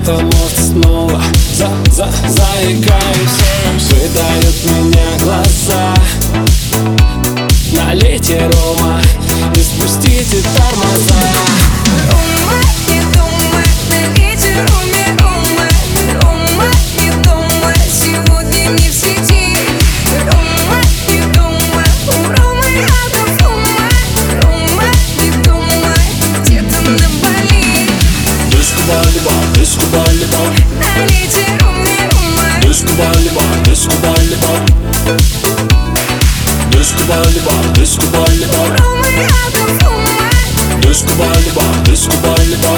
потому что снова заикаюсь. Выдают меня глаза. Налейте рома и спустите тормоза. Рома, не думай, налейте роме рома. Рома, не думай, сегодня не в сети. Рома, не думай, у Ромы автофума. Рома, не думай, где-то на Бали. Диско-волейбол, диско-волейбол. Налейте роме рома. Диско-волейбол, диско-волейбол. Диско-волейбол, диско-волейбол. Ромы автофума. Диско-волейбол, диско-волейбол.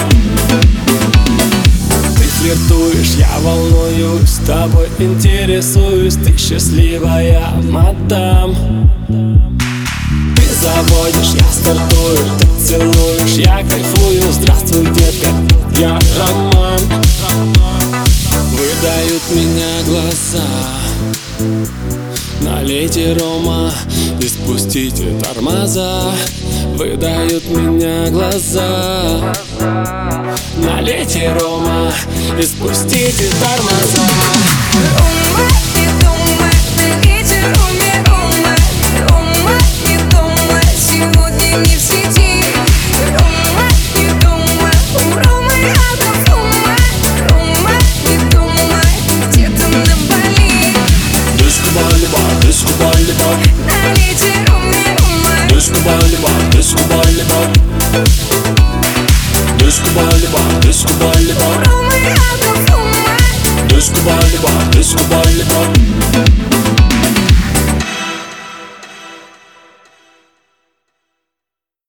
Ты флиртуешь, я волнуюсь, с тобой интересуюсь. Ты счастливая, мадам. Ты заводишь, я стартую, ты целуешь, я кайфую. Здравствуй, детка, я роман. Выдают меня глаза. Налейте рома и спустите тормоза. Выдают меня глаза. Налейте рома и спустите тормоза. Рома, не думай, налейте роме рома. Рома, не думай, сегодня не в сети. Рома, не думай, у Ромы автофума. Рома, не думай, где-то на Бали. Диско-волейбол, диско-волейбол. Налейте роме рома. Диско-волейбол, диско-волейбол. Диско-волейбол, диско-волейбол. Ромы автофума. Диско-волейбол, диско-волейбол.